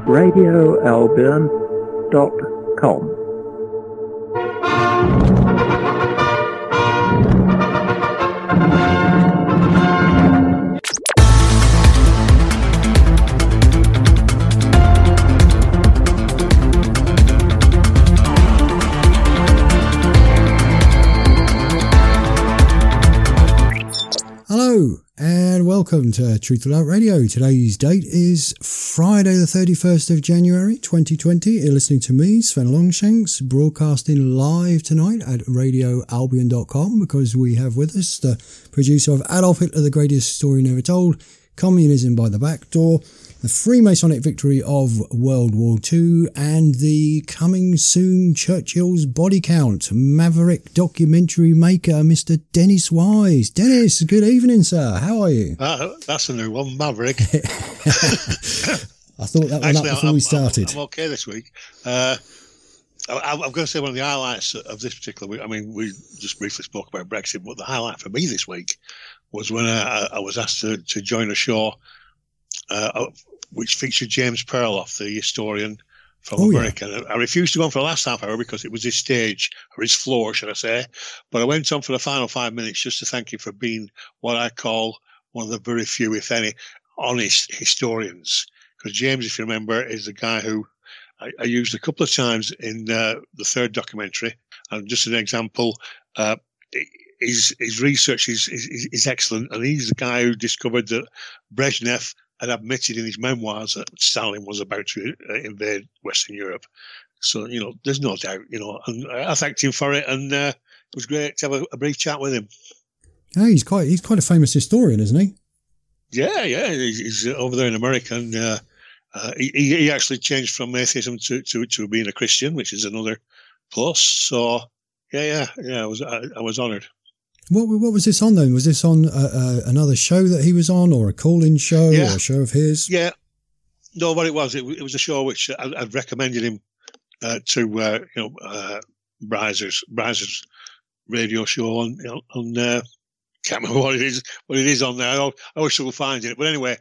radioalbion.com. Hello and welcome to Truth Without Radio. Today's date is Friday the 31st of January 2020. You're listening to me, Sven Longshanks, broadcasting live tonight at radioalbion.com because we have with us the producer of Adolf Hitler, the Greatest Story Never Told, Communism by the Back Door, the Freemasonic Victory of World War II, and the coming soon Churchill's Body Count, Maverick documentary maker, Mr. Dennis Wise. Dennis, good evening, sir. How are you? That's a new one, Maverick. I thought that one up before we started. I'm okay this week. I'm going to say one of the highlights of this particular week. I mean, we just briefly spoke about Brexit, but the highlight for me this week was when I was asked to join a show which featured James Perloff, the historian from America. Yeah. I refused to go on for the last half hour because it was his stage, or his floor, should I say. But I went on for the final 5 minutes just to thank him for being what I call one of the very few, if any, honest historians. Because James, if you remember, is the guy who I used a couple of times in the third documentary. And just an example, his research is excellent. And he's the guy who discovered that Brezhnev had admitted in his memoirs that Stalin was about to invade Western Europe. So, there's no doubt, and I thanked him for it, and it was great to have a brief chat with him. Yeah, he's quite a famous historian, isn't he? Yeah, he's over there in America, and he actually changed from atheism to being a Christian, which is another plus. So, I was honoured. What was this on then? Was this on another show that he was on, or a call-in show, or a show of his? Yeah, no, what it was a show which I'd recommended him to Bryzer's radio show on can't remember what it is on there. I wish I could find it, but anyway.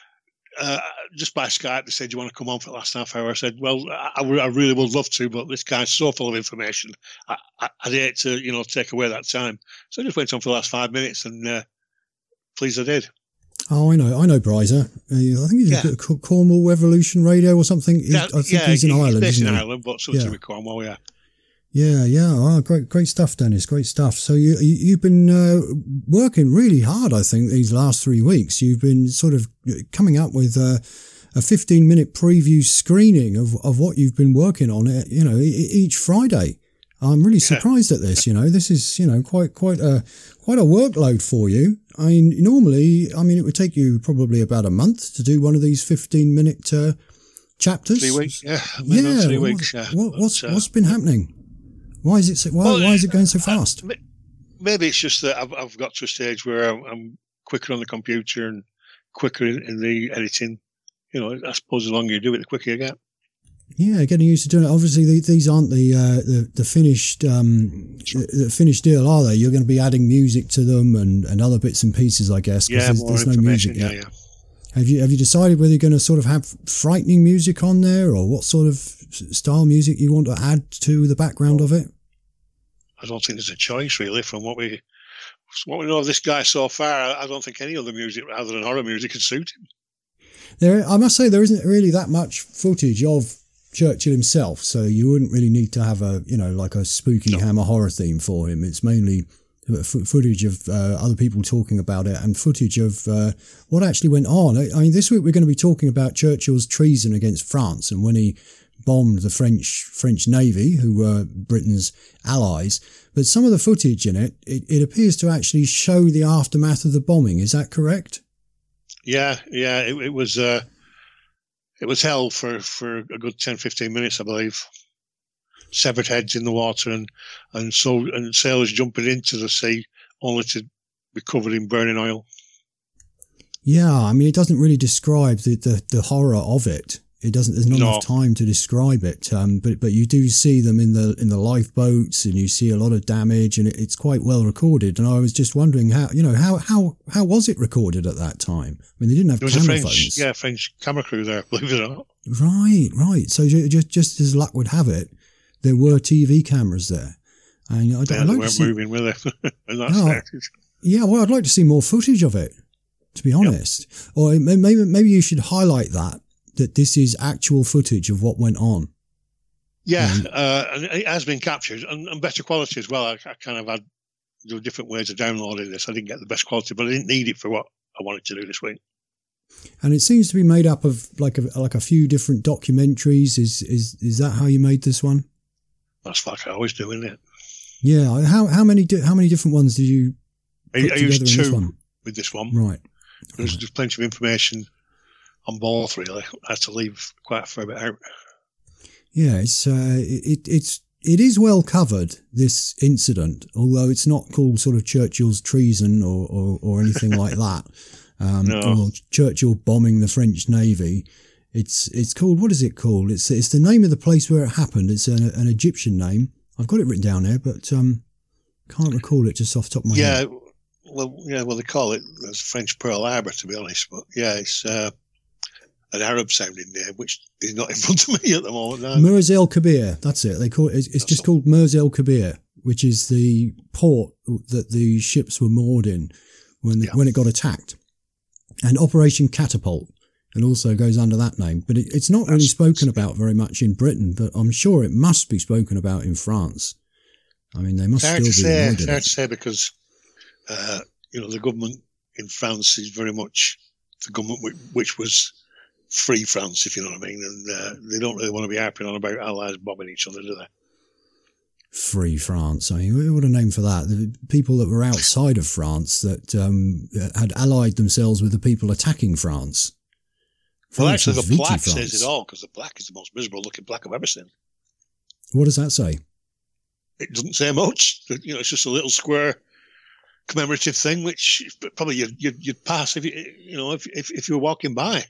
Just by Skype, they said, "Do you want to come on for the last half hour?" I said, "Well, I really would love to, but this guy's so full of information. I'd hate to, take away that time." So I just went on for the last 5 minutes, and pleased I did. Oh, I know Bryzer. I think he's at Cornwall Revolution Radio or something. I think he's in Ireland. He's based in Ireland, but something with Cornwall, yeah. Yeah. Oh, great stuff, Dennis. Great stuff. So you've been working really hard, I think, these last 3 weeks. You've been sort of coming up with a 15-minute preview screening of what you've been working on, each Friday. I'm really surprised at this. This is, quite a workload for you. I mean, normally, it would take you probably about a month to do one of these 15-minute chapters. 3 weeks, yeah. 3 weeks, yeah. What's been happening? Why is it why is it going so fast? Maybe it's just that I've got to a stage where I'm quicker on the computer and quicker in the editing. I suppose the longer you do it, the quicker you get. Yeah, getting used to doing it. Obviously, these aren't the finished deal, are they? You're going to be adding music to them and other bits and pieces, I guess. Yeah, there's no music yet. Yeah. Have you decided whether you're going to sort of have frightening music on there, or what sort of style music you want to add to the background of it? I don't think there's a choice really. From what we know of this guy so far, I don't think any other music other than horror music could suit him. I must say, there isn't really that much footage of Churchill himself, so you wouldn't really need to have like a spooky Hammer horror theme for him. It's mainly footage of other people talking about it and footage of what actually went on. I mean, this week we're going to be talking about Churchill's treason against France and when he bombed the French Navy, who were Britain's allies. But some of the footage in it appears to actually show the aftermath of the bombing. Is that correct? Yeah. It was hell for a good 10-15 minutes, I believe. Severed heads in the water and sailors jumping into the sea only to be covered in burning oil. Yeah, I mean, it doesn't really describe the horror of it. There's not enough time to describe it. But you do see them in the lifeboats, and you see a lot of damage, and it's quite well recorded. And I was just wondering how was it recorded at that time? I mean, they didn't have camera phones. Yeah, French camera crew there, believe it or not. Right. So just as luck would have it, there were TV cameras there. And they weren't moving, were they? Yeah, well, I'd like to see more footage of it, to be honest. Yep. Or maybe you should highlight that this is actual footage of what went on. Yeah, and it has been captured, and better quality as well. I kind of had different ways of downloading this. I didn't get the best quality, but I didn't need it for what I wanted to do this week. And it seems to be made up of like a few different documentaries. Is that how you made this one? That's like I always do, isn't it? Yeah. How many different ones did you put together used in this two one? With this one. Right. There's plenty of information on both, really. I had to leave quite a fair bit out. Yeah, it is well covered, this incident, although it's not called sort of Churchill's treason or anything like that. No. Or Churchill bombing the French Navy. It's called, what is it called? It's the name of the place where it happened. It's an Egyptian name. I've got it written down there, but can't recall it just off the top of my head. Well, they call it French Pearl Harbor, to be honest. But yeah, it's an Arab-sounding name, which is not in front of me at the moment. No. Mers el Kabir, that's it. They call it. It's just called Mers el Kabir, which is the port that the ships were moored in when it got attacked. And Operation Catapult, it also goes under that name. But it's not really spoken about very much in Britain, but I'm sure it must be spoken about in France. I mean, they must still be annoyed at it. It's hard to say because, the government in France is very much the government which was free France, if you know what I mean. And they don't really want to be harping on about allies bombing each other, do they? Free France. I mean, what a name for that. The people that were outside of France that had allied themselves with the people attacking France. Well, actually, the plaque says it all, because the plaque is the most miserable looking plaque I've ever seen. What does that say? It doesn't say much. It's just a little square commemorative thing, which probably you'd pass if you were walking by.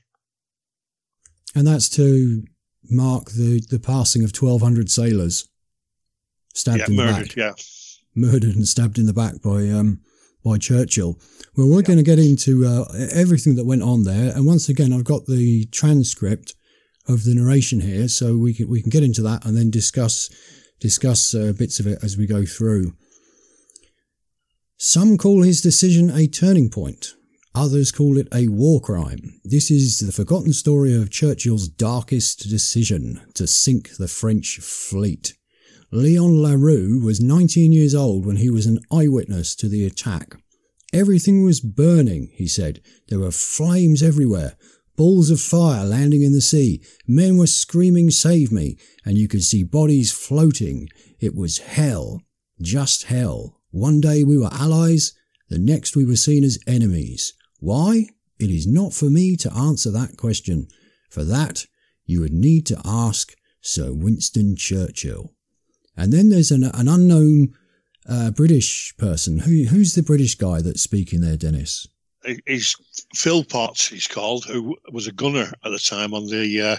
And that's to mark the passing of 1,200 sailors. Stabbed in the back. Murdered and stabbed in the back by Churchill. Well, we're going to get into everything that went on there, and once again, I've got the transcript of the narration here, so we can get into that and then discuss bits of it as we go through. Some call his decision a turning point. Others call it a war crime. This is the forgotten story of Churchill's darkest decision to sink the French fleet. Leon Larue was 19 years old when he was an eyewitness to the attack. Everything was burning, he said. There were flames everywhere, balls of fire landing in the sea. Men were screaming, "Save me," and you could see bodies floating. It was hell, just hell. One day we were allies, the next we were seen as enemies. Why? It is not for me to answer that question. For that, you would need to ask Sir Winston Churchill. And then there's an unknown British person. Who's the British guy that's speaking there, Dennis? He's Phil Potts, he's called, who was a gunner at the time on the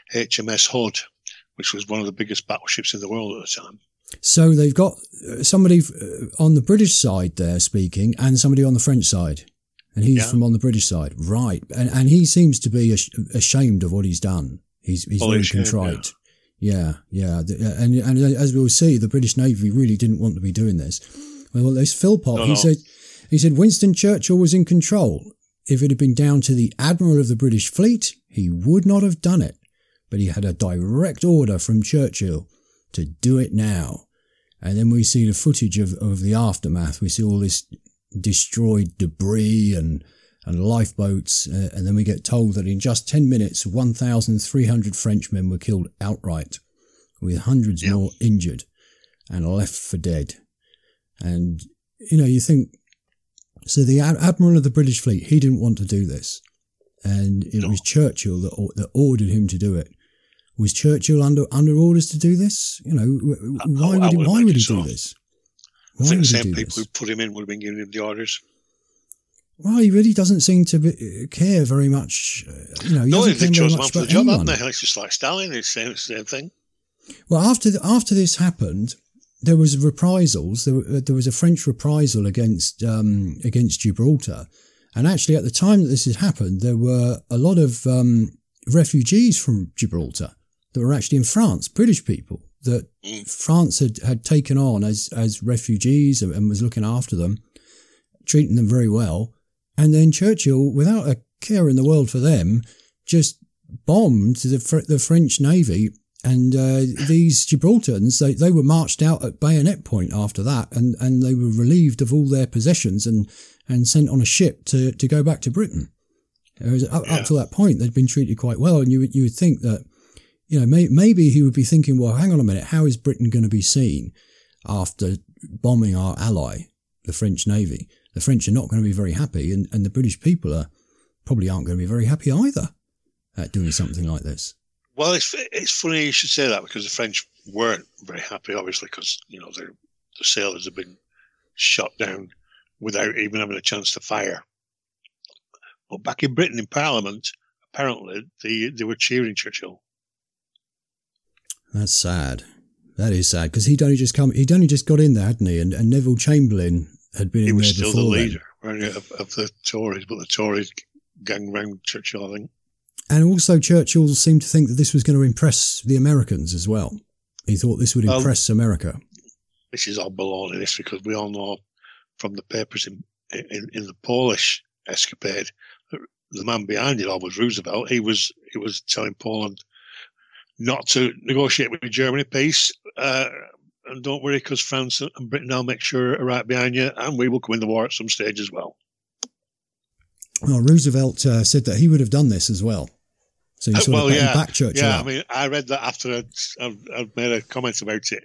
HMS Hood, which was one of the biggest battleships in the world at the time. So they've got somebody on the British side there speaking and somebody on the French side. And he's from on the British side. Right. And he seems to be ashamed of what he's done. He's very contrite. Yeah. And as we'll see, the British Navy really didn't want to be doing this. Well, there's Phil Potts. He said Winston Churchill was in control. If it had been down to the Admiral of the British fleet, he would not have done it. But he had a direct order from Churchill to do it now. And then we see the footage of the aftermath. We see all this destroyed debris and lifeboats, and then we get told that in just 10 minutes, 1,300 Frenchmen were killed outright, with hundreds more injured and left for dead. And, you think, so the Admiral of the British fleet, he didn't want to do this. And it was Churchill that ordered him to do it. Was Churchill under orders to do this? Why would he do this? I think the same people who put him in would have been giving him the orders. Well, he really doesn't seem to care very much. He they chose him much for the job, haven't they? It's just like Stalin, it's the same thing. Well, after this happened, there was reprisals. There was a French reprisal against Gibraltar, and actually, at the time that this had happened, there were a lot of refugees from Gibraltar that were actually in France, British people that France had taken on as refugees and was looking after them, treating them very well. And then Churchill, without a care in the world for them, just bombed the French Navy. And these Gibraltarians, they were marched out at bayonet point after that, and they were relieved of all their possessions and sent on a ship to go back to Britain. Up to that point, they'd been treated quite well, and you would think that, maybe he would be thinking, well, hang on a minute, how is Britain going to be seen after bombing our ally, the French Navy? The French are not going to be very happy, and the British people probably aren't going to be very happy either at doing something like this. Well, it's funny you should say that, because the French weren't very happy, obviously, because the sailors had been shot down without even having a chance to fire. But back in Britain, in Parliament, apparently they were cheering Churchill. That's sad. That is sad, because he'd only just got in there, hadn't he? And Neville Chamberlain had been in there before. He was still the leader of the Tories, but the Tories ganged round Churchill, I think. And also Churchill seemed to think that this was going to impress the Americans as well. He thought this would impress America. This is all baloney, this, because we all know from the papers in the Polish escapade, the man behind it all was Roosevelt. He was telling Poland not to negotiate with Germany peace, and don't worry, because France and Britain will make sure are right behind you, and we will come in the war at some stage as well. Well, Roosevelt said that he would have done this as well. So he sort of backed Churchill up. I mean, I read that after I'd made a comment about it,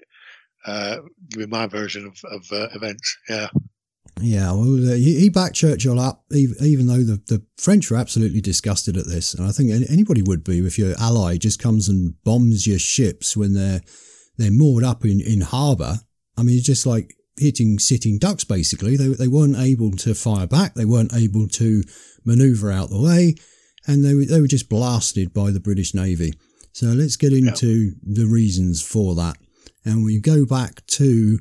giving my version of events. Yeah. Yeah, well, he backed Churchill up, even though the French were absolutely disgusted at this. And I think anybody would be if your ally just comes and bombs your ships when they're moored up in harbour. I mean, it's just like hitting sitting ducks, basically. They weren't able to fire back. They weren't able to manoeuvre out the way. And they were just blasted by the British Navy. So let's get into the reasons for that. And we go back to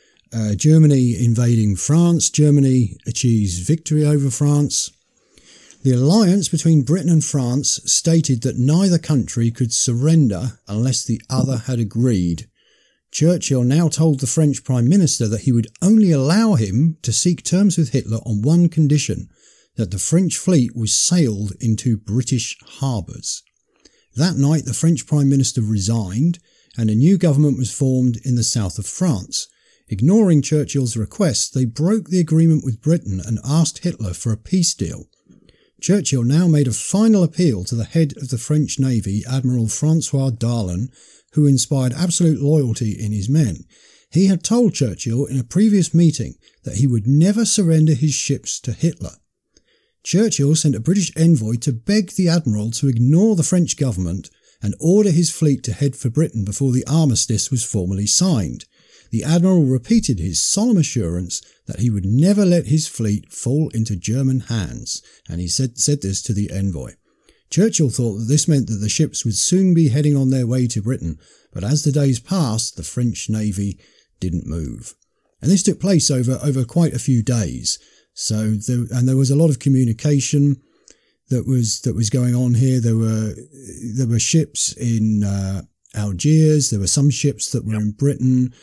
Germany invading France. Germany achieves victory over France. The alliance between Britain and France stated that neither country could surrender unless the other had agreed. Churchill now told the French Prime Minister that he would only allow him to seek terms with Hitler on one condition, that the French fleet was sailed into British harbours. That night, the French Prime Minister resigned, and a new government was formed in the south of France. Ignoring Churchill's request, they broke the agreement with Britain and asked Hitler for a peace deal. Churchill now made a final appeal to the head of the French Navy, Admiral Francois Darlan, who inspired absolute loyalty in his men. He had told Churchill in a previous meeting that he would never surrender his ships to Hitler. Churchill sent a British envoy to beg the Admiral to ignore the French government and order his fleet to head for Britain before the armistice was formally signed. The Admiral repeated his solemn assurance that he would never let his fleet fall into German hands, and he said this to the envoy. Churchill thought that this meant that the ships would soon be heading on their way to Britain, but as the days passed, the French Navy didn't move. And this took place over quite a few days. So there was a lot of communication that was going on here. There were ships in Algiers. There were some ships that were in Britain,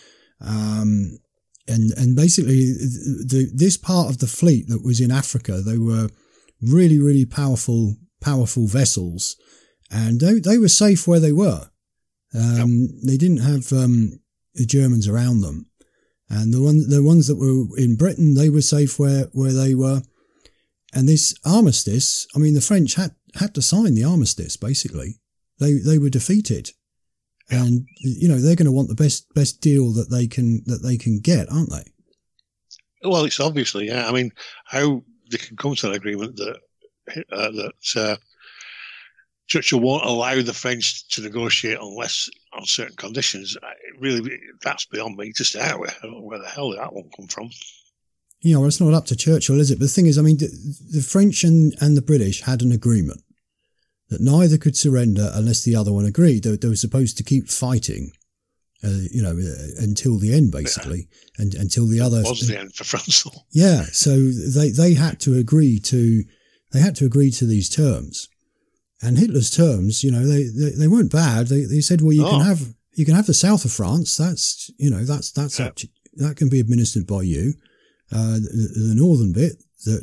and basically this part of the fleet that was in Africa, they were really, really powerful vessels, and they were safe where they were. They didn't have the Germans around them. And the ones that were in Britain, they were safe where they were. And this armistice, I mean, the French had to sign the armistice, basically. They were defeated. Yeah. And, they're going to want the best deal that they can get, aren't they? Well, it's obviously, yeah. I mean, how they can come to an agreement that Churchill won't allow the French to negotiate unless on certain conditions. Really, that's beyond me to start with. I don't know where the hell that one come from. Well, it's not up to Churchill, is it? But the thing is, I mean, the French and the British had an agreement that neither could surrender unless the other one agreed. They were supposed to keep fighting, until the end, basically, and until the other. It was the end for France, though. Yeah, so they had to agree to these terms, and Hitler's terms, they weren't bad. They said, well, you can have the south of France. That's up to, that can be administered by you. The northern bit that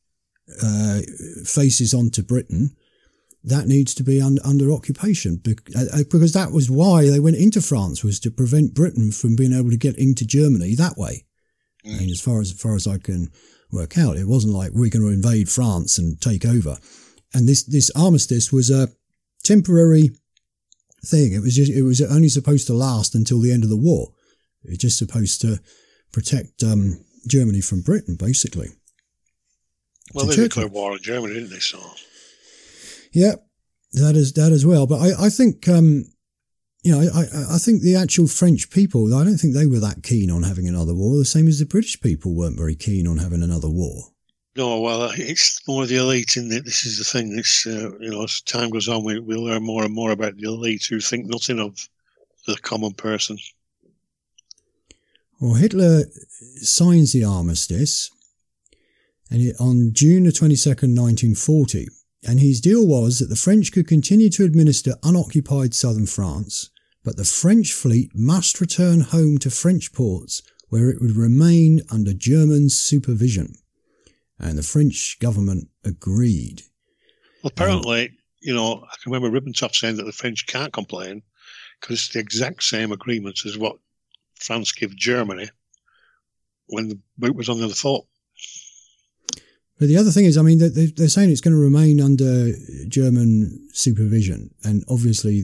faces onto Britain, that needs to be under occupation, because that was why they went into France, was to prevent Britain from being able to get into Germany that way. And as far as I can work out, it wasn't like we're going to invade France and take over. And this armistice was a temporary thing. It was only supposed to last until the end of the war. It was just supposed to protect Germany from Britain, basically. Well, they declared war on Germany, didn't they? So, yeah, that as well. But I think, I think the actual French people, I don't think they were that keen on having another war. The same as the British people weren't very keen on having another war. No, well, it's more the elite, and this is the thing. It's as time goes on, we learn more and more about the elite who think nothing of the common person. Well, Hitler signs the armistice on June the 22nd, 1940, and his deal was that the French could continue to administer unoccupied southern France, but the French fleet must return home to French ports where it would remain under German supervision. And the French government agreed. Well, apparently, I can remember Ribbentrop saying that the French can't complain because it's the exact same agreement as what France gave Germany when the boot was on the other foot. But the other thing is, I mean, they're saying it's going to remain under German supervision, and obviously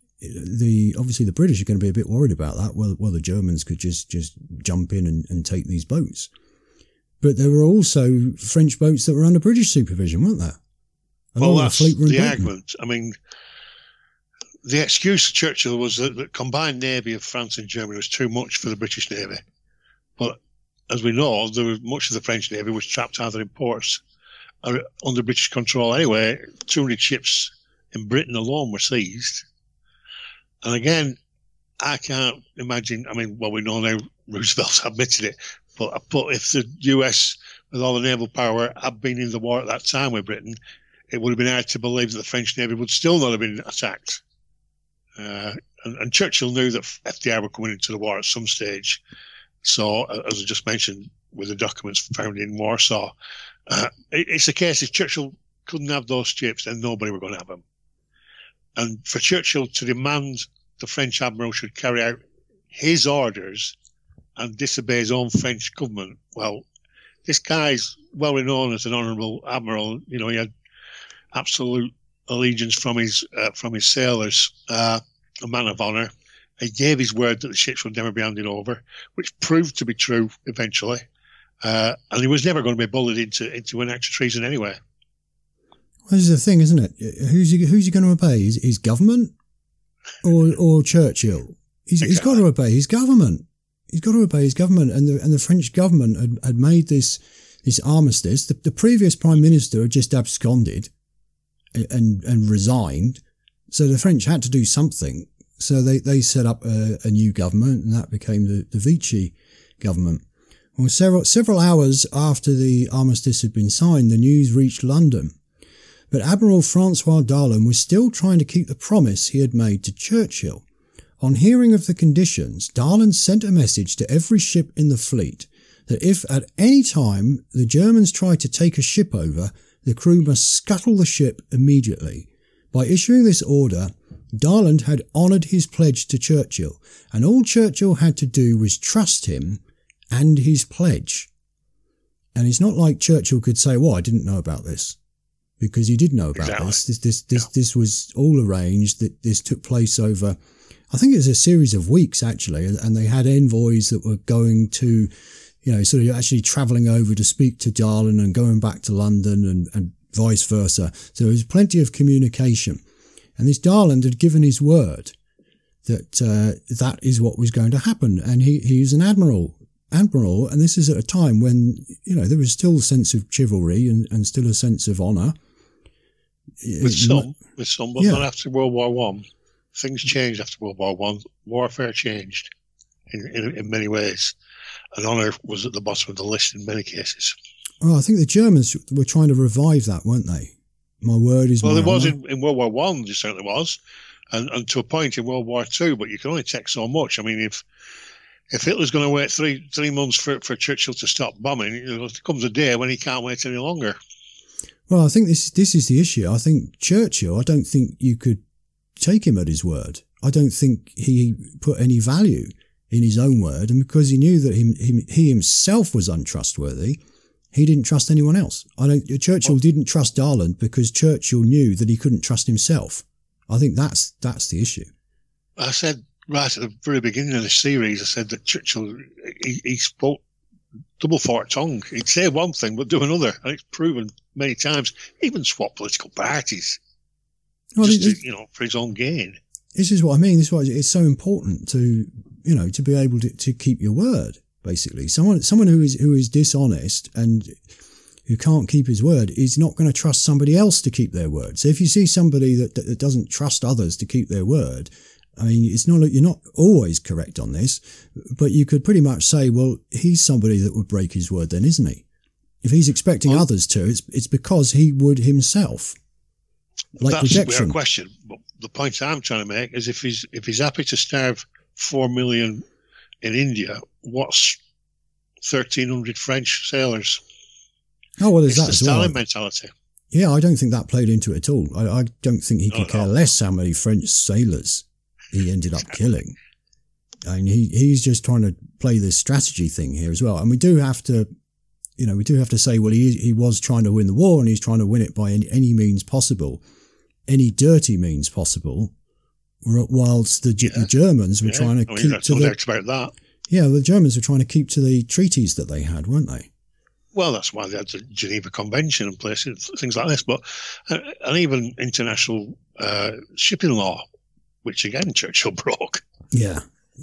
the British are going to be a bit worried about that. Well, the Germans could just jump in and take these boats. But there were also French boats that were under British supervision, weren't there? That's the argument. I mean, the excuse of Churchill was that the combined navy of France and Germany was too much for the British Navy. But as we know, much of the French Navy was trapped either in ports or under British control anyway. 200 ships in Britain alone were seized. And again, I can't imagine, we know now Roosevelt's admitted it, but if the US, with all the naval power, had been in the war at that time with Britain, it would have been hard to believe that the French Navy would still not have been attacked. And Churchill knew that FDR were coming into the war at some stage. So, as I just mentioned, with the documents found in Warsaw, it's a case if Churchill couldn't have those ships, then nobody were going to have them. And for Churchill to demand the French admiral should carry out his orders and disobey his own French government, well, this guy's well renowned as an honourable admiral. He had absolute allegiance from his sailors, a man of honour. He gave his word that the ships would never be handed over, which proved to be true eventually. And he was never going to be bullied into an act of treason anyway. Well, this is the thing, isn't it? Who's he going to obey? His government or Churchill? He's got to obey his government. He's got to obey his government. And the French government had made this armistice. The previous prime minister had just absconded and resigned. So the French had to do something. So they set up a new government, and that became the Vichy government. Well, several hours after the armistice had been signed, the news reached London. But Admiral Francois Darlan was still trying to keep the promise he had made to Churchill. On hearing of the conditions, Darlan sent a message to every ship in the fleet that if at any time the Germans tried to take a ship over, the crew must scuttle the ship immediately. By issuing this order, Darlan had honoured his pledge to Churchill, and all Churchill had to do was trust him and his pledge. And it's not like Churchill could say, well, I didn't know about this. Because he did know about this was all arranged. That this took place over, I think it was a series of weeks actually, and they had envoys that were going to, sort of actually travelling over to speak to Darlan and going back to London and vice versa. So there was plenty of communication. And this Darlan had given his word that that is what was going to happen. And he was an admiral. admiral, and this is at a time when, there was still a sense of chivalry and still a sense of honour. With some, but not after World War One. Things changed after World War One. Warfare changed in many ways, and honour was at the bottom of the list in many cases. Well, I think the Germans were trying to revive that, weren't they? My word is well, my there was honour. in World War One. There certainly was, and to a point in World War Two. But you can only take so much. I mean, if Hitler's going to wait three months for Churchill to stop bombing, there comes a day when he can't wait any longer. Well, I think this is the issue. I think Churchill, I don't think you could take him at his word. I don't think he put any value in his own word, and because he knew that he himself was untrustworthy, he didn't trust anyone else. Churchill didn't trust Darland because Churchill knew that he couldn't trust himself. I think that's the issue. I said right at the very beginning of the series, I said that Churchill, he spoke double forked tongue. He'd say one thing but do another, and it's proven many times. Even swap political parties, for his own gain. This is what I mean. This is why it's so important to be able to keep your word. Basically, someone who is dishonest and who can't keep his word is not going to trust somebody else to keep their word. So if you see somebody that doesn't trust others to keep their word, I mean, you're not always correct on this, but you could pretty much say, well, he's somebody that would break his word then, isn't he? If he's expecting others to, it's because he would himself. Like that's rejection. a question. But the point I'm trying to make is if he's happy to starve 4 million in India, what's 1,300 French sailors? Oh, well, there's that as well. Stalin mentality. Yeah, I don't think that played into it at all. I don't think he could care less how many French sailors he ended up killing. I mean, he's just trying to play this strategy thing here as well. And we do have to say, well, he was trying to win the war and he's trying to win it by any means possible, any dirty means possible, whilst the Germans were trying to keep to the... about that. Yeah, the Germans were trying to keep to the treaties that they had, weren't they? Well, that's why they had the Geneva Convention and places, things like this. But and even international shipping law, which again Churchill broke. Yeah.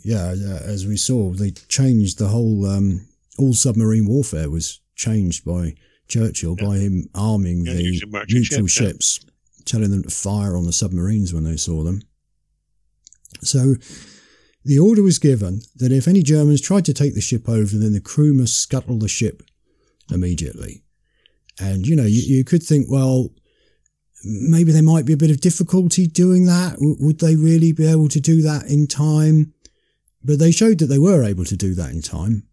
As we saw, they changed the whole. All submarine warfare was changed by Churchill by him arming the neutral ships, telling them to fire on the submarines when they saw them. So the order was given that if any Germans tried to take the ship over, then the crew must scuttle the ship immediately. And, you could think, well, maybe there might be a bit of difficulty doing that. Would they really be able to do that in time? But they showed that they were able to do that in time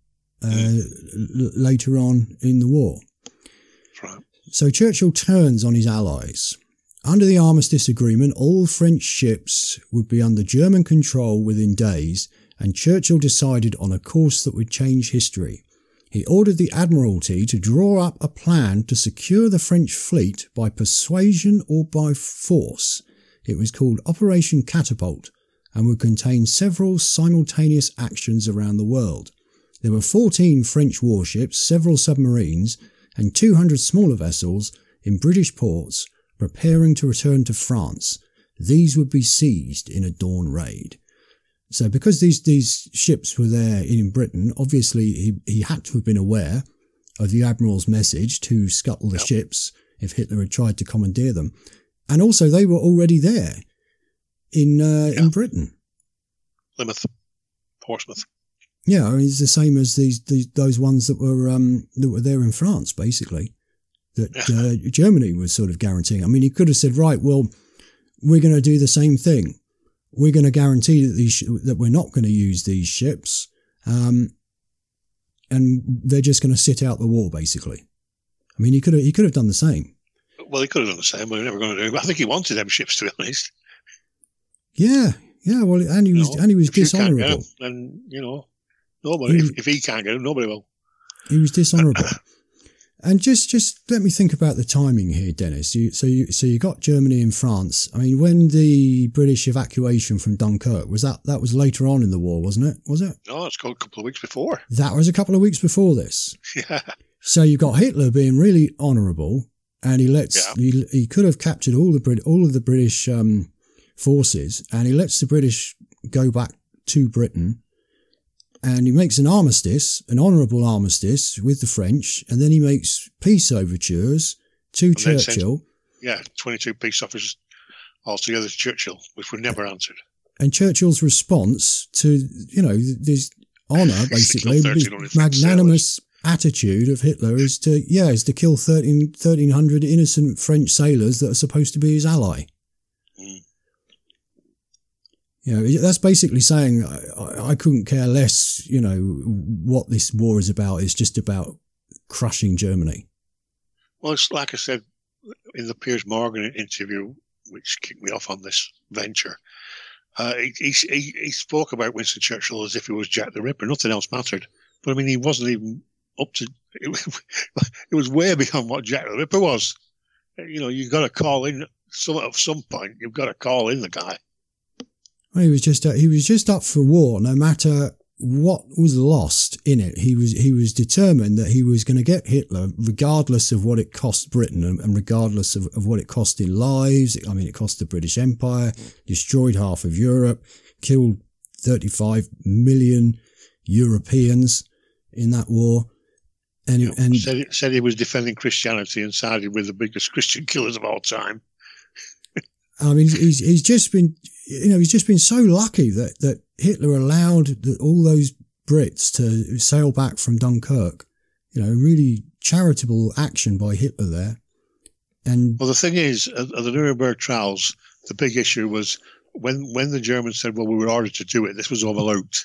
later on in the war. Right. So Churchill turns on his allies. Under the armistice agreement, all French ships would be under German control within days, and Churchill decided on a course that would change history. He ordered the Admiralty to draw up a plan to secure the French fleet by persuasion or by force. It was called Operation Catapult and would contain several simultaneous actions around the world. There were 14 French warships, several submarines, and 200 smaller vessels in British ports preparing to return to France. These would be seized in a dawn raid. So because these ships were there in Britain, obviously he had to have been aware of the Admiral's message to scuttle the ships if Hitler had tried to commandeer them. And also they were already there in Britain. Plymouth, Portsmouth. Yeah, I mean, it's the same as those ones that were there in France, basically, that Germany was sort of guaranteeing. I mean, he could have said, right, well, we're going to do the same thing. We're going to guarantee that we're not going to use these ships, and they're just going to sit out the war, basically. I mean, he could have done the same. Well, he could have done the same, but we're never going to do it. But I think he wanted them ships, to be honest. Yeah. Well, and he was dishonourable. And nobody. If he can't get them, nobody will. He was dishonourable. And just let me think about the timing here, Dennis. So you got Germany and France. I mean, when the British evacuation from Dunkirk was that was later on in the war, wasn't it? Was it? No, it's called a couple of weeks before. That was a couple of weeks before this. Yeah. So you got Hitler being really honourable, and he could have captured all of the British forces, and he lets the British go back to Britain. and he makes an armistice, an honourable armistice with the French, and then he makes peace overtures to Churchill. 22 peace offers altogether to Churchill, which were never answered. And Churchill's response to, this honour, basically, this magnanimous attitude of Hitler is to kill 1,300 innocent French sailors that are supposed to be his ally. That's basically saying I couldn't care less, what this war is about. It's just about crushing Germany. Well, it's like I said in the Piers Morgan interview, which kicked me off on this venture. He spoke about Winston Churchill as if he was Jack the Ripper. Nothing else mattered. But I mean, he wasn't even up to. It was way beyond what Jack the Ripper was. You've got to call in at some point. You've got to call in the guy. Well, he was just up for war, no matter what was lost in it. He was determined that he was going to get Hitler, regardless of what it cost Britain and regardless of what it cost in lives. I mean, it cost the British Empire, destroyed half of Europe, killed 35 million Europeans in that war. And said he was defending Christianity and sided with the biggest Christian killers of all time. I mean, he's just been so lucky that Hitler allowed all those Brits to sail back from Dunkirk. Really charitable action by Hitler there. And well, the thing is, at the Nuremberg trials, the big issue was when the Germans said, "Well, we were ordered to do it," this was overlooked.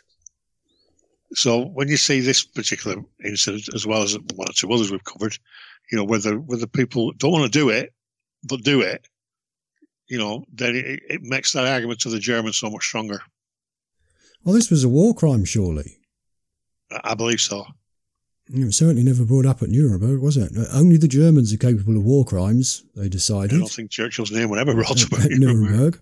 So when you see this particular incident, as well as one or two others we've covered, where the people don't want to do it, but do it. Then it makes that argument to the Germans so much stronger. Well, this was a war crime, surely. I believe so. It was certainly never brought up at Nuremberg, was it? Only the Germans are capable of war crimes, they decided. I don't think Churchill's name would ever brought up at Nuremberg.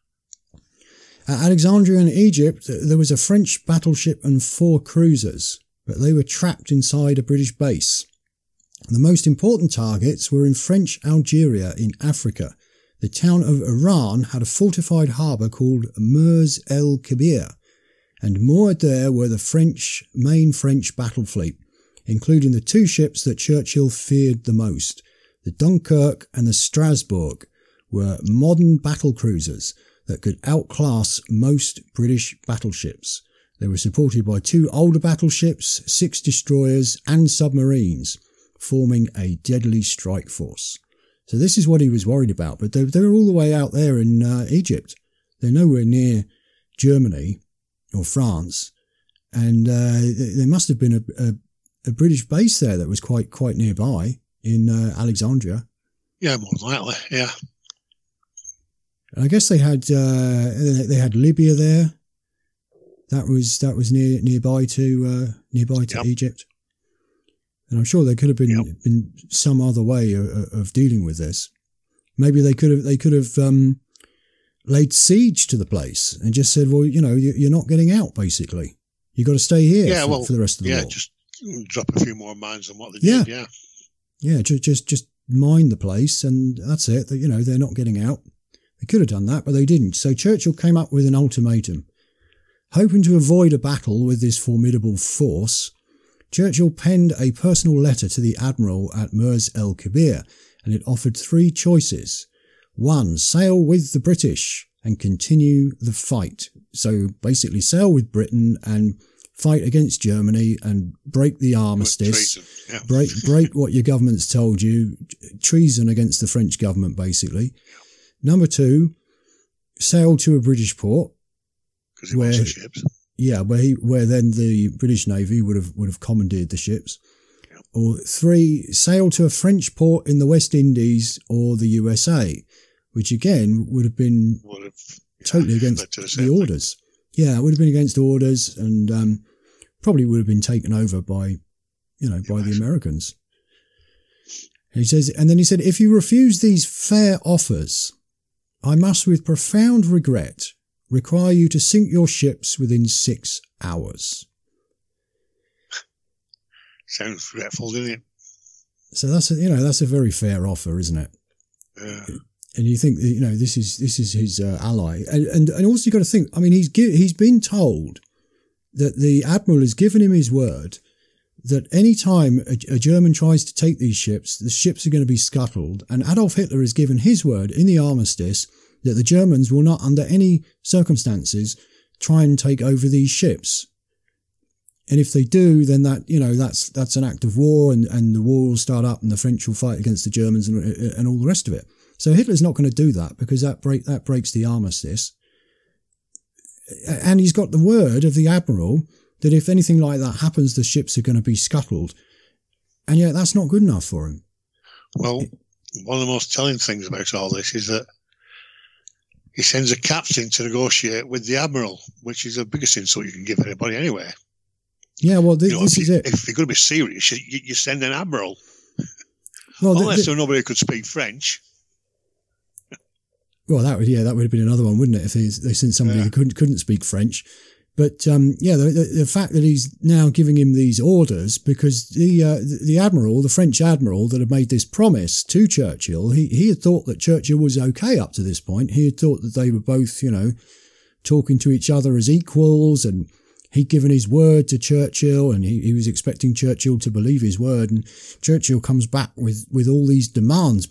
At Alexandria in Egypt, there was a French battleship and 4 cruisers, but they were trapped inside a British base. The most important targets were in French Algeria in Africa. The town of Oran had a fortified harbour called Mers el Kebir, and moored there were the main French battle fleet, including the 2 ships that Churchill feared the most. The Dunkirk and the Strasbourg were modern battle cruisers that could outclass most British battleships. They were supported by 2 older battleships, 6 destroyers and submarines, forming a deadly strike force. So this is what he was worried about, but they're all the way out there in Egypt. They're nowhere near Germany or France, and there must have been a British base there that was quite nearby in Alexandria. Yeah, more than likely, yeah. And I guess they had Libya there. That was nearby to Egypt. And I'm sure there could have been some other way of dealing with this. Maybe they could have laid siege to the place and just said, well, you're not getting out, basically. You've got to stay here for the rest of the war. Yeah, just drop a few more mines than what they did, yeah. Yeah, just mine the place and that's it. They're not getting out. They could have done that, but they didn't. So Churchill came up with an ultimatum. Hoping to avoid a battle with this formidable force, Churchill penned a personal letter to the Admiral at Mers el Kebir, and it offered 3 choices. 1, sail with the British and continue the fight. So basically sail with Britain and fight against Germany and break the armistice, break what your government's told you, treason against the French government basically. Number 2, sail to a British port. Because he wants the ships. Yeah, where then the British Navy would have commandeered the ships. Yep. Or 3, sail to a French port in the West Indies or the USA, which again would have been totally against the orders. Yeah, it would have been against orders and probably would have been taken over by the Americans. And he said, if you refuse these fair offers, I must with profound regret require you to sink your ships within 6 hours. Sounds regretful, doesn't it? So that's a very fair offer, isn't it? Yeah. And you think this is his ally, and also you got to think. I mean, he's been told that the admiral has given him his word that any time a German tries to take these ships, the ships are going to be scuttled. And Adolf Hitler has given his word in the armistice that the Germans will not, under any circumstances, try and take over these ships. And if they do, then that's an act of war, and the war will start up, and the French will fight against the Germans and all the rest of it. So Hitler's not going to do that, because that breaks the armistice. And he's got the word of the admiral that if anything like that happens, the ships are going to be scuttled. And yet that's not good enough for him. Well, one of the most telling things about all this is that he sends a captain to negotiate with the admiral, which is the biggest insult you can give anybody anyway. Yeah, well, this is it. If you're going to be serious, you send an admiral. Well, unless there was nobody who could speak French. Well, that would have been another one, wouldn't it? If they sent somebody who couldn't speak French. But the fact that he's now giving him these orders, because the admiral, the French admiral that had made this promise to Churchill, he had thought that Churchill was okay up to this point. He had thought that they were both, talking to each other as equals, and he'd given his word to Churchill, and he was expecting Churchill to believe his word. And Churchill comes back with all these demands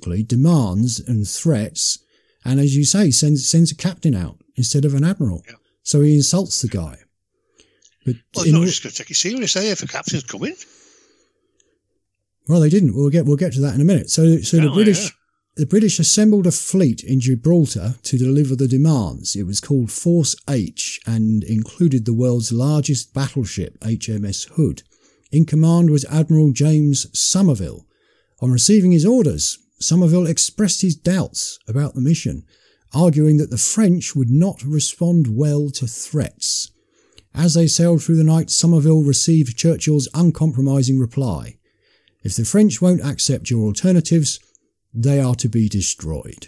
and threats. And as you say, sends a captain out instead of an admiral. Yeah. So he insults the guy. But he's not just going to take it serious, if a captain's coming. Well, they didn't. We'll get to that in a minute. So the British assembled a fleet in Gibraltar to deliver the demands. It was called Force H and included the world's largest battleship, HMS Hood. In command was Admiral James Somerville. On receiving his orders, Somerville expressed his doubts about the mission, arguing that the French would not respond well to threats. As they sailed through the night, Somerville received Churchill's uncompromising reply: "If the French won't accept your alternatives, they are to be destroyed."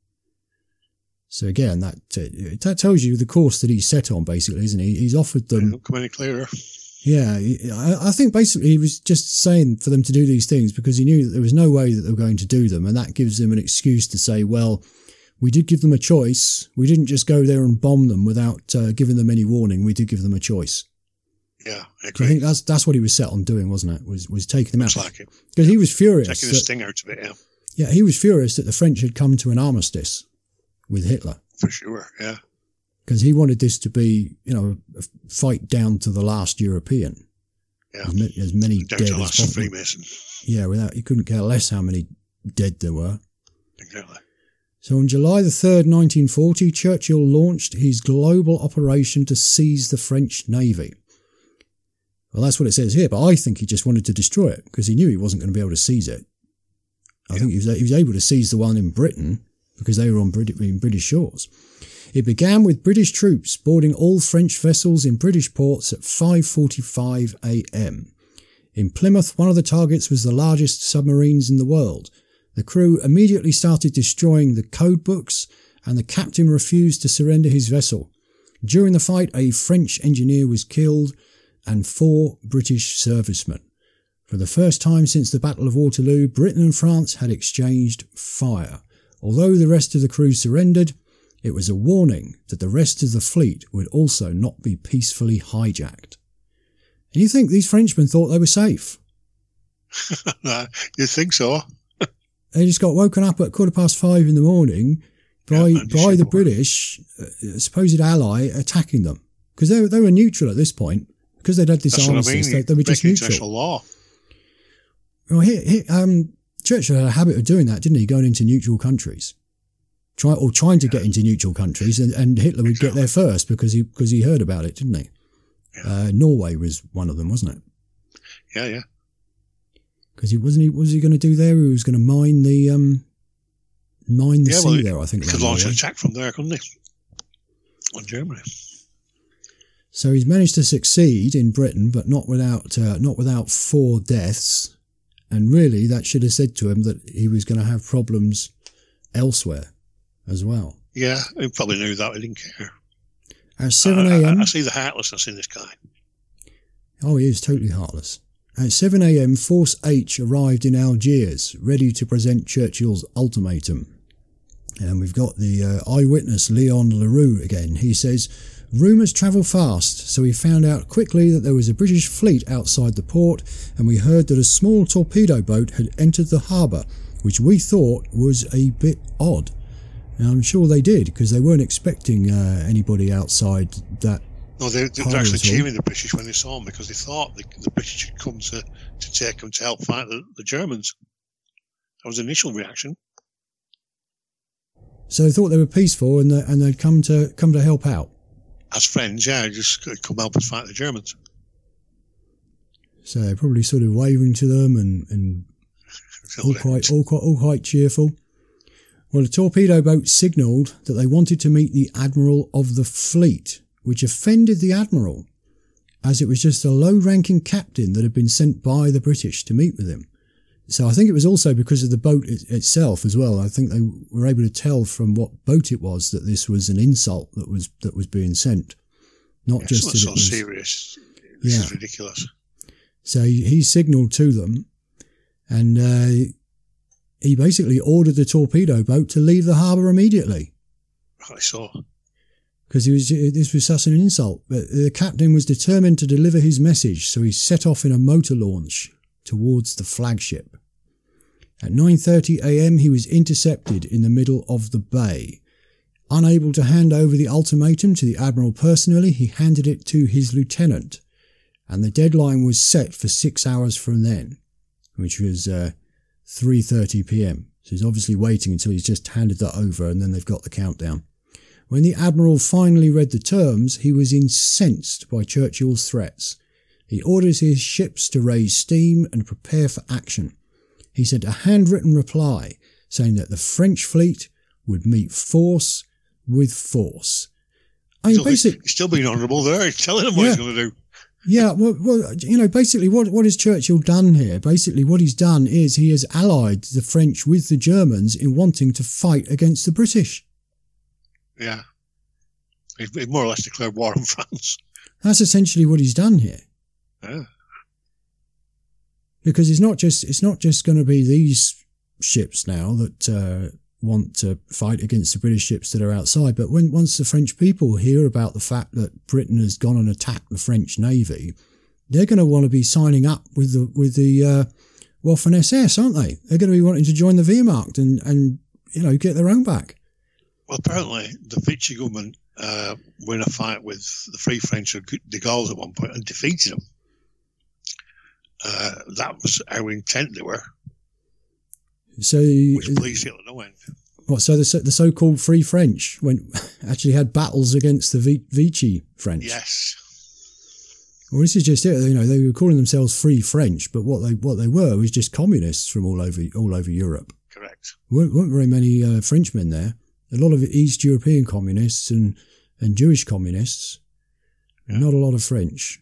So again, that tells you the course that he's set on, basically, isn't he? He's offered them... Don't come any clearer. Yeah, I think basically he was just saying for them to do these things because he knew that there was no way that they were going to do them, and that gives them an excuse to say, well, we did give them a choice. We didn't just go there and bomb them without giving them any warning. We did give them a choice. Yeah, I agree. So I think that's what he was set on doing, wasn't it? Was taking them out. Looks like it. Because he was furious. Taking the sting out of it, yeah. Yeah, he was furious that the French had come to an armistice with Hitler. For sure, yeah. Because he wanted this to be, a fight down to the last European. Yeah. As many down dead to the as last possible. Freemason. Yeah, he couldn't care less how many dead there were. Exactly. So on July the 3rd, 1940, Churchill launched his global operation to seize the French Navy. Well, that's what it says here, but I think he just wanted to destroy it because he knew he wasn't going to be able to seize it. I think he was able to seize the one in Britain because they were on British shores. It began with British troops boarding all French vessels in British ports at 5:45 a.m. In Plymouth, one of the targets was the largest submarines in the world. The crew immediately started destroying the code books, and the captain refused to surrender his vessel. During the fight, a French engineer was killed and 4 British servicemen. For the first time since the Battle of Waterloo, Britain and France had exchanged fire. Although the rest of the crew surrendered, it was a warning that the rest of the fleet would also not be peacefully hijacked. And you think these Frenchmen thought they were safe? You think so? They just got woken up at 5:15 in the morning by the British, supposed ally, attacking them. Because they were neutral at this point. Because they'd had this armistice, they were just neutral. International law. Well, Churchill had a habit of doing that, didn't he? Going into neutral countries. Trying to get into neutral countries, and Hitler would get there first because he heard about it, didn't he? Yeah. Norway was one of them, wasn't it? Yeah, yeah. Because what was he going to do there? He was going to mine the sea there, I think. He could launch an attack from there, couldn't he? On Germany. So he's managed to succeed in Britain, but not without 4 deaths. And really, that should have said to him that he was going to have problems elsewhere as well. Yeah, he probably knew that. He didn't care. At 7 a.m. I see the heartlessness in this guy. Oh, he is totally heartless. At 7 a.m, Force H arrived in Algiers, ready to present Churchill's ultimatum. And we've got the eyewitness, Leon Leroux, again. He says, rumours travel fast, so we found out quickly that there was a British fleet outside the port, and we heard that a small torpedo boat had entered the harbour, which we thought was a bit odd. And I'm sure they did, because they weren't expecting anybody outside that. No, they were actually cheering the British when they saw them, because they thought the British had come to take them to help fight the Germans. That was the initial reaction. So they thought they were peaceful, and they'd come to help out. As friends, yeah, just come help us fight the Germans. So they're probably sort of waving to them and all quite cheerful. Well, the torpedo boat signalled that they wanted to meet the Admiral of the Fleet, which offended the Admiral, as it was just a low-ranking captain that had been sent by the British to meet with him. So I think it was also because of the boat itself as well. I think they were able to tell from what boat it was that this was an insult that was being sent, not just that it was so serious. This is ridiculous. So he signalled to them, and he basically ordered the torpedo boat to leave the harbour immediately. Right, so. Because this was such an insult. But the captain was determined to deliver his message, so he set off in a motor launch towards the flagship. At 9:30 a.m. he was intercepted in the middle of the bay. Unable to hand over the ultimatum to the Admiral personally, he handed it to his lieutenant, and the deadline was set for 6 hours from then, which was 3:30 p.m. So he's obviously waiting until he's just handed that over, and then they've got the countdown. When the Admiral finally read the terms, he was incensed by Churchill's threats. He orders his ships to raise steam and prepare for action. He sent a handwritten reply saying that the French fleet would meet force with force. I mean, he's still being honourable there. He's telling them what he's going to do. Yeah, well, you know, basically what has Churchill done here? Basically what he's done is he has allied the French with the Germans in wanting to fight against the British. Yeah. He more or less declared war on France. That's essentially what he's done here. Yeah. Because it's not just going to be these ships now that want to fight against the British ships that are outside, but once the French people hear about the fact that Britain has gone and attacked the French Navy, they're going to want to be signing up with the Waffen SS, aren't they? They're going to be wanting to join the Wehrmacht and you know, get their own back. Well, apparently the Vichy government were in a fight with the Free French of de Gaulle's at one point and defeated them. That was how intent they were. So, which pleased Hitler no end. What? So the so-called Free French actually had battles against the Vichy French. Yes. Well, this is just it. You know, they were calling themselves Free French, but what they were was just communists from all over Europe. Correct. Weren't very many Frenchmen there. A lot of East European communists and Jewish communists. Yeah. Not a lot of French.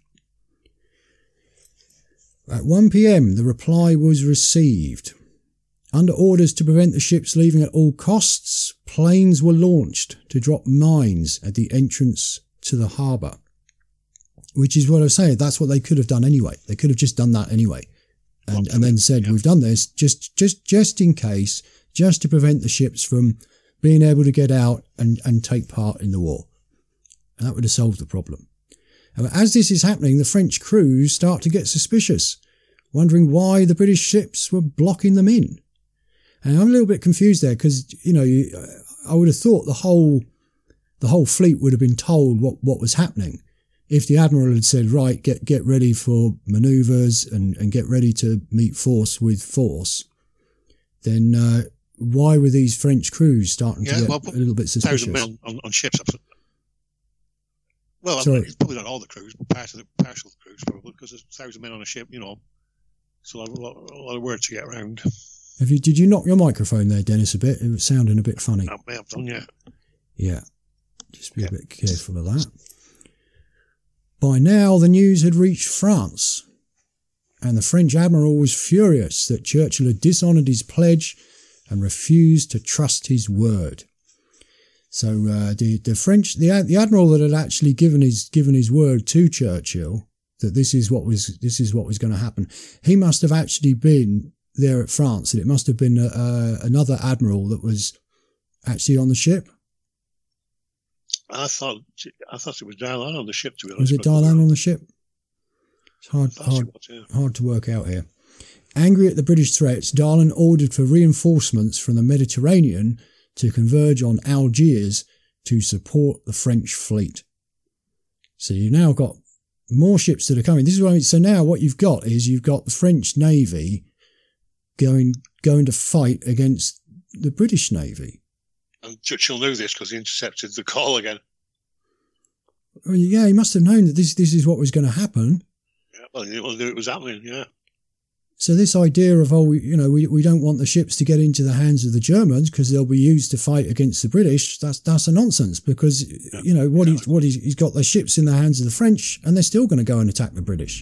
At 1 p.m, the reply was received. Under orders to prevent the ships leaving at all costs, planes were launched to drop mines at the entrance to the harbour. Which is what I was saying, that's what they could have done anyway. They could have just done that anyway. And then said, we've done this just in case, just to prevent the ships from being able to get out and take part in the war. And that would have solved the problem. And as this is happening, the French crews start to get suspicious, wondering why the British ships were blocking them in. And I'm a little bit confused there because, you know, I would have thought the whole fleet would have been told what was happening. If the Admiral had said, right, get ready for manoeuvres and get ready to meet force with force, then why were these French crews starting to get a little bit suspicious? 1,000 men on ships. Well, it's probably not all the crews, but partial crews probably, because there's 1,000 men on a ship, you know. It's a lot of work to get around. Did you knock your microphone there, Dennis, a bit? It was sounding a bit funny. I may have done, yeah. Yeah. Just be a bit careful of that. By now, the news had reached France, and the French Admiral was furious that Churchill had dishonoured his pledge and refused to trust his word. So the Admiral that had actually given his word to Churchill that this is what was going to happen, he must have actually been there at France, and it must have been another admiral that was actually on the ship? I thought it was Darlan on the ship, to be honest. Was it Darlan on the ship? It's hard to work out here. Angry at the British threats, Darlan ordered for reinforcements from the Mediterranean to converge on Algiers to support the French fleet. So you've now got more ships that are coming. This is what I mean. So now what you've got is you've got the French Navy going to fight against the British Navy. And Churchill knew this because he intercepted the call again. Well, yeah, he must have known that this is what was going to happen. Yeah, well, he knew it was happening, yeah. So this idea of, we don't want the ships to get into the hands of the Germans because they'll be used to fight against the British, that's a nonsense because, he's got the ships in the hands of the French and they're still going to go and attack the British.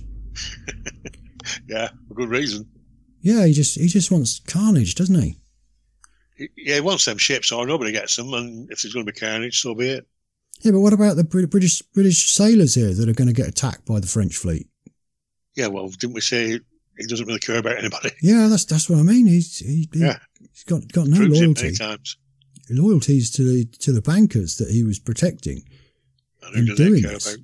Yeah, for good reason. Yeah, he just wants carnage, doesn't he? He wants them ships or nobody gets them, and if there's going to be carnage, so be it. Yeah, but what about the British sailors here that are going to get attacked by the French fleet? Yeah, well, didn't we say he doesn't really care about anybody? Yeah, that's what I mean. He's got no loyalty. Loyalties to the bankers that he was protecting. And who do they care about?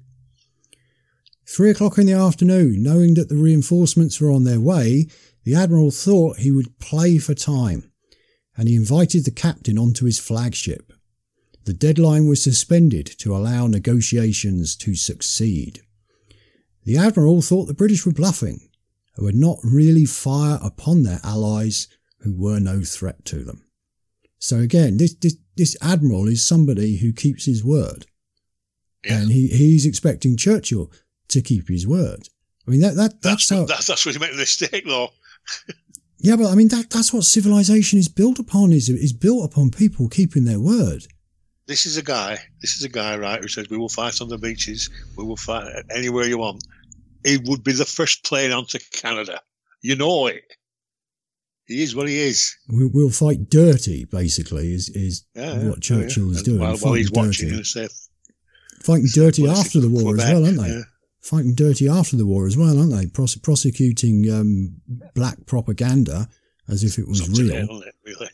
3 o'clock in the afternoon, knowing that the reinforcements were on their way, the Admiral thought he would play for time, and he invited the captain onto his flagship. The deadline was suspended to allow negotiations to succeed. The Admiral thought the British were bluffing and would not really fire upon their allies who were no threat to them. So again, this Admiral is somebody who keeps his word. Yeah. And he's expecting Churchill to keep his word. I mean, that's where he made the mistake, though. Yeah, but I mean, that's what civilization is built upon, is built upon people keeping their word. This is a guy, right, who says, we will fight on the beaches, we will fight anywhere you want. He would be the first plane onto Canada. You know it. He is what he is. We'll fight dirty, basically, is what Churchill is doing. While he's watching and safe. Fighting dirty after the war as well, aren't they? Yeah. Fighting dirty after the war as well, aren't they? Prosecuting black propaganda as if it was real. Isn't it, really?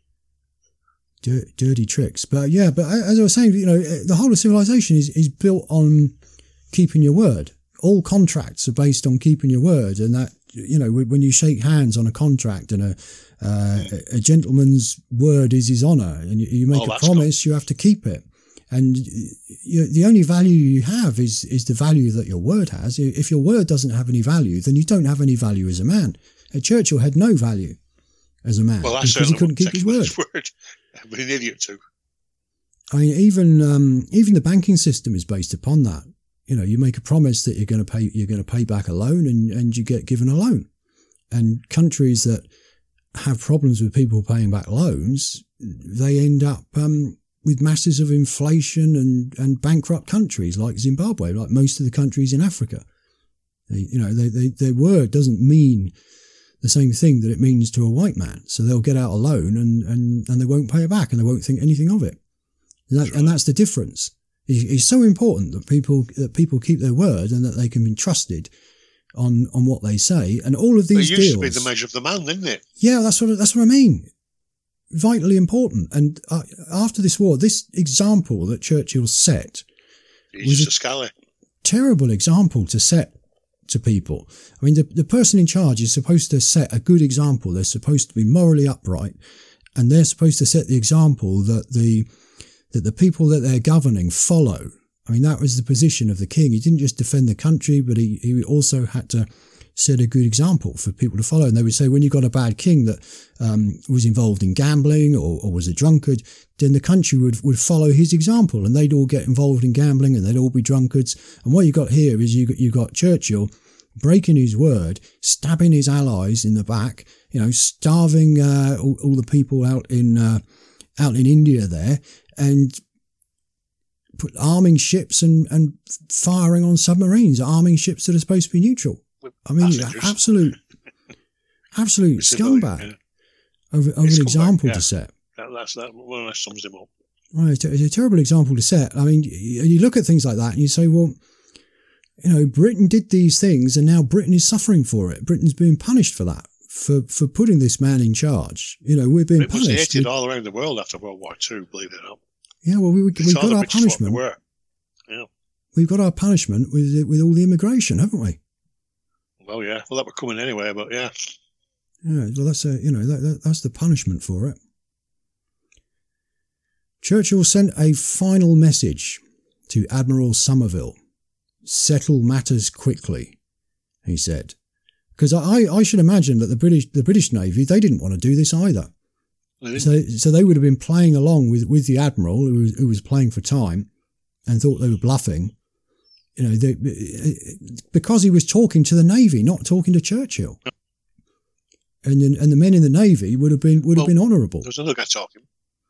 Dirty tricks. But as I was saying, the whole of civilization is built on keeping your word. All contracts are based on keeping your word, and that, when you shake hands on a contract and a gentleman's word is his honour, and you make a promise, you have to keep it. And the only value you have is the value that your word has. If your word doesn't have any value, then you don't have any value as a man. Churchill had no value as a man because he couldn't keep his word. But an idiot too. I mean, even the banking system is based upon that. You make a promise that you're going to pay back a loan, and you get given a loan. And countries that have problems with people paying back loans, they end up with masses of inflation and bankrupt countries like Zimbabwe, like most of the countries in Africa. Their word doesn't mean the same thing that it means to a white man. So they'll get out a loan and they won't pay it back, and they won't think anything of it. And that's the difference. It's so important that people keep their word and that they can be trusted on what they say. And all of these deals. It used to be the measure of the man, didn't it? Yeah, that's what I mean. Vitally important. And after this war, this example that Churchill set was a terrible example to set to people. I mean, the person in charge is supposed to set a good example. They're supposed to be morally upright, and they're supposed to set the example that the people that they're governing follow. I mean, that was the position of the king. He didn't just defend the country, but he also had to set a good example for people to follow. And they would say, when you got a bad king that was involved in gambling or was a drunkard, then the country would follow his example, and they'd all get involved in gambling and they'd all be drunkards. And what you got here is you got Churchill breaking his word, stabbing his allies in the back, starving all the people out in India there, and arming ships and firing on submarines, arming ships that are supposed to be neutral. I mean, absolute scumbag of an example to set. That more or less sums him up. Right, it's a terrible example to set. I mean, you look at things like that and you say, well, Britain did these things and now Britain is suffering for it. Britain's being punished for that, for putting this man in charge. You know, we're being punished. It was hated all around the world after World War II, believe it or not. Yeah, well, we got our punishment. Yeah. We've got our punishment with all the immigration, haven't we? Well, yeah. Well, that were coming anyway, but yeah. Yeah, well, that's that's the punishment for it. Churchill sent a final message to Admiral Somerville. "Settle matters quickly," he said. Because I should imagine that the British Navy, they didn't want to do this either. So they would have been playing along with the Admiral, who was playing for time, and thought they were bluffing. You know, because he was talking to the Navy, not talking to Churchill. And the men in the Navy would have been honourable. There's another guy talking.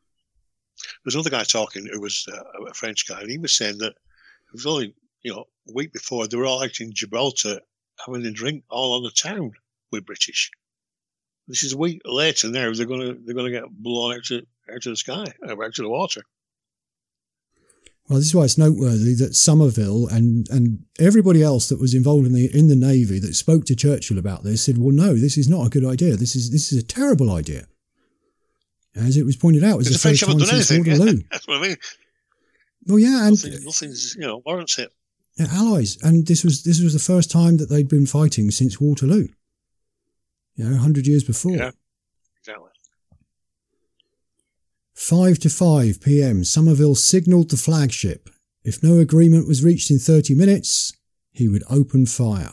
Who was a French guy, and he was saying that it was only a week before they were all out in Gibraltar having a drink all on the town with British. This is a week later now. They're gonna get blown out to the sky, out to the water. Well, this is why it's noteworthy that Somerville and everybody else that was involved in the Navy that spoke to Churchill about this said, "Well, no, this is not a good idea. This is a terrible idea." As it was pointed out, it was the French first time since anything. Waterloo. That's what I mean. Well, yeah, and nothing's warrants it. Yeah, allies, and this was the first time that they'd been fighting since Waterloo. 100 years before. Yeah, exactly. 5 to 5 p.m. Somerville signalled the flagship. If no agreement was reached in 30 minutes, he would open fire.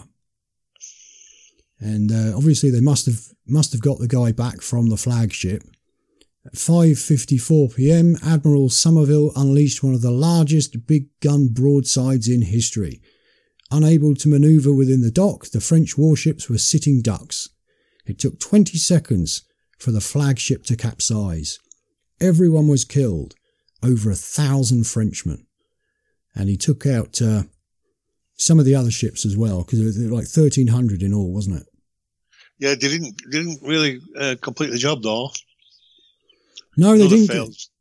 And obviously they must have got the guy back from the flagship. At 5:54 p.m, Admiral Somerville unleashed one of the largest big gun broadsides in history. Unable to manoeuvre within the dock, the French warships were sitting ducks. It took 20 seconds for the flagship to capsize. Everyone was killed, over 1,000 Frenchmen. And he took out some of the other ships as well, because there were like 1,300 in all, wasn't it? Yeah, they didn't really complete the job though. No, they didn't.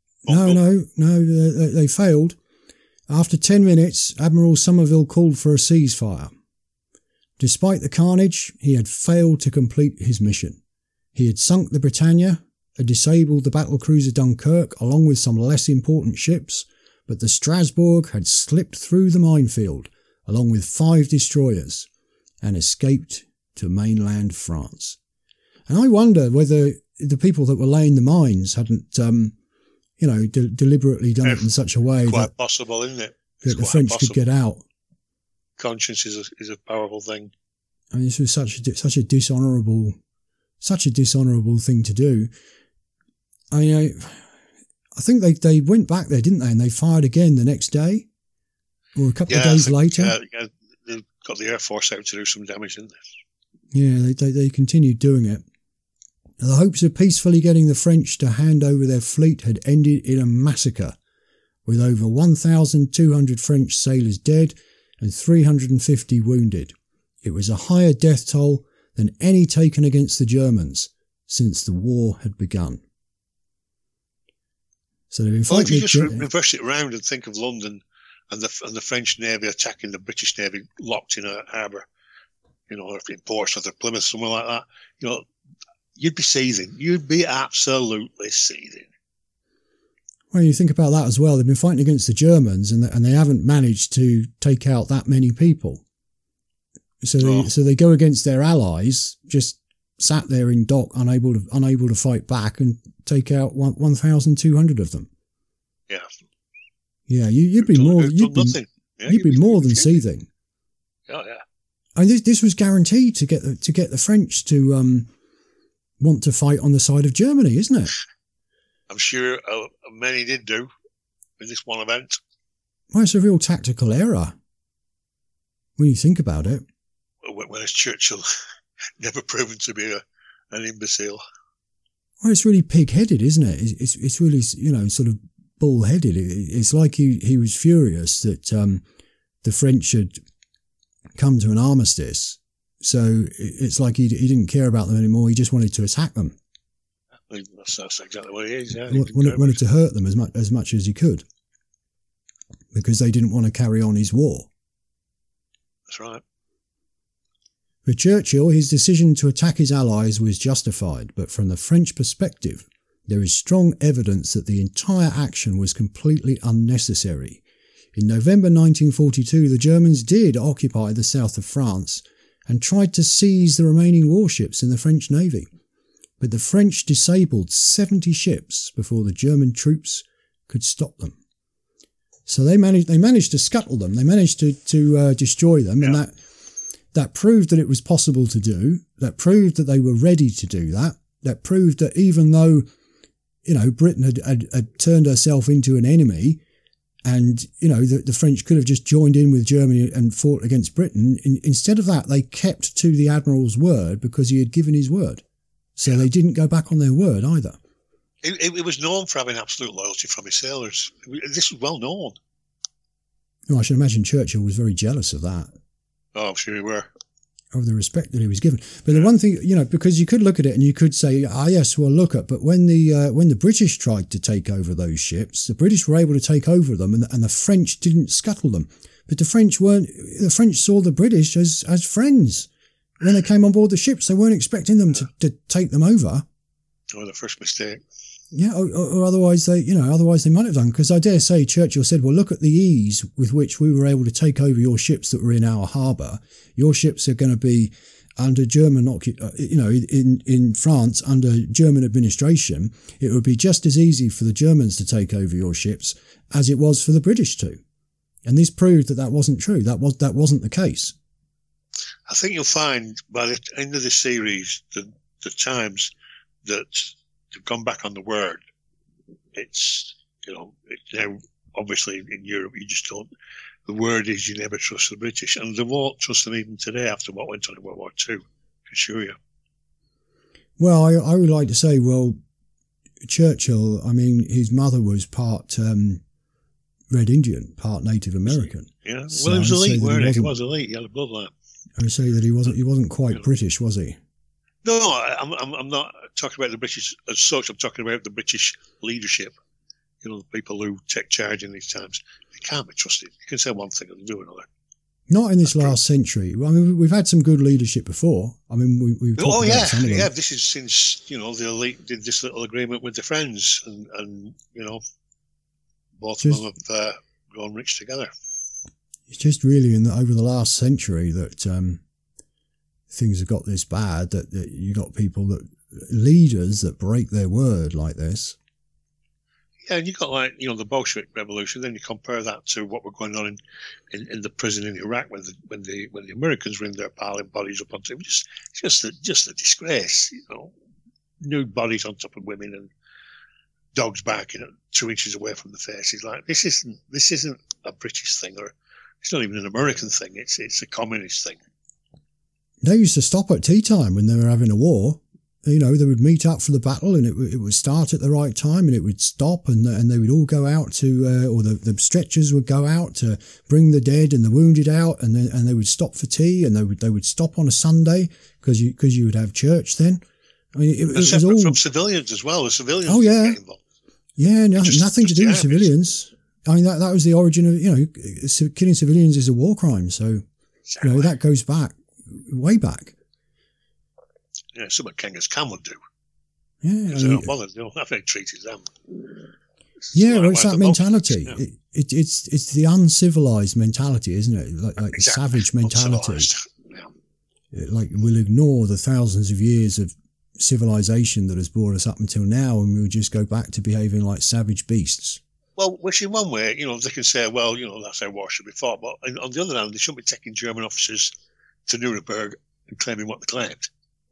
No, they failed. After 10 minutes, Admiral Somerville called for a ceasefire. Despite the carnage, he had failed to complete his mission. He had sunk the Britannia, had disabled the battlecruiser Dunkirk along with some less important ships, but the Strasbourg had slipped through the minefield along with 5 destroyers and escaped to mainland France. And I wonder whether the people that were laying the mines hadn't, deliberately done it in such a way quite possible, isn't it? That the French could get out. Conscience is a powerful thing. I mean, this was such a dishonourable thing to do. I think they went back there, didn't they? And they fired again the next day, or a couple of days later. Yeah, they got the Air Force out to do some damage, didn't they? Yeah, they continued doing it. The hopes of peacefully getting the French to hand over their fleet had ended in a massacre, with over 1,200 French sailors dead and 350 wounded. It was a higher death toll than any taken against the Germans since the war had begun. So they've been fighting. If you just reverse it around and think of London and the French Navy attacking the British Navy locked in a harbour, or in Portsmouth or Plymouth, somewhere like that, you'd be seething. You'd be absolutely seething. Well, you think about that as well. They've been fighting against the Germans, and they haven't managed to take out that many people. So they go against their allies, just sat there in dock, unable to fight back, and take out 1,200 of them. Yeah. Yeah, you'd be more than seething. Oh yeah. And this was guaranteed to get the French to want to fight on the side of Germany, isn't it? I'm sure many did do in this one event. Well, it's a real tactical error when you think about it. Whereas Churchill never proven to be an imbecile. Well, it's really pig-headed, isn't it? It's really, sort of bull-headed. It's like he was furious that the French had come to an armistice. So it's like he didn't care about them anymore. He just wanted to attack them. That's exactly what he is. Yeah, wanted to hurt them as much as he could, because they didn't want to carry on his war. That's right. For Churchill, his decision to attack his allies was justified, but from the French perspective, there is strong evidence that the entire action was completely unnecessary. In November 1942, the Germans did occupy the south of France and tried to seize the remaining warships in the French Navy. But the French disabled 70 ships before the German troops could stop them. So they managed to scuttle them. They managed to destroy them, and that proved that it was possible to do. That proved that they were ready to do that. That proved that even though, Britain had turned herself into an enemy, and, the French could have just joined in with Germany and fought against Britain. Instead of that, they kept to the Admiral's word because he had given his word. So they didn't go back on their word either. It was known for having absolute loyalty from his sailors. This was well known. Oh, I should imagine Churchill was very jealous of that. Oh, I'm sure he were. Of the respect that he was given. But the one thing, because you could look at it and you could say, yes, well, but when the British tried to take over those ships, the British were able to take over them and the French didn't scuttle them. But the French saw the British as friends. When they came on board the ships, they weren't expecting them to take them over. Oh, the first mistake. Yeah, or otherwise they might have done. Because I dare say Churchill said, well, look at the ease with which we were able to take over your ships that were in our harbour. Your ships are going to be under German, in France under German administration. It would be just as easy for the Germans to take over your ships as it was for the British to. And this proved that wasn't true. That wasn't the case. I think you'll find by the end of the series, the times that they've gone back on the word, it's now obviously in Europe you just don't. The word is you never trust the British, and they won't trust them even today after what went on in World War II. I can assure you. Well, I would like to say, Churchill. I mean, his mother was part Red Indian, part Native American. Yeah, so he was elite, weren't he? He was elite. He had a bloodline. I would say that he wasn't quite British, was he? No, I'm not talking about the British as such. I'm talking about the British leadership. The people who take charge in these times. They can't be trusted. You can say one thing and do another. Not in this last century. I mean, we've had some good leadership before. I mean, we've talked about some of them. Yeah, this is since, the elite did this little agreement with the Friends and both of them have grown rich together. It's just really over the last century that things have got this bad, that you got leaders that break their word like this. Yeah, and you got the Bolshevik Revolution. Then you compare that to what were going on in the prison in Iraq when the Americans were in there piling bodies up onto it. It's just a disgrace. Nude bodies on top of women and dogs barking 2 inches away from the faces. Like this isn't a British thing, or it's not even an American thing. It's a communist thing. They used to stop at tea time when they were having a war. They would meet up for the battle, and it would start at the right time, and it would stop, and they would all go out to, or the stretchers would go out to bring the dead and the wounded out, and they would stop for tea, and they would stop on a Sunday because you would have church then. I mean, it was all from civilians as well. The civilians. Oh yeah, get involved. Yeah, nothing to do with civilians. I mean, that was the origin of killing civilians is a war crime. So exactly. That goes back way back. Yeah, something Genghis Khan would do. Yeah, they don't bother. They don't have any treaties them. It's that mentality. It's the uncivilized mentality, isn't it? Like exactly. The savage mentality. Yeah. Like we'll ignore the thousands of years of civilization that has brought us up until now, and we'll just go back to behaving like savage beasts. Well, which in one way, they can say, well, that's how war should be fought. But on the other hand, they shouldn't be taking German officers to Nuremberg and claiming what they claimed.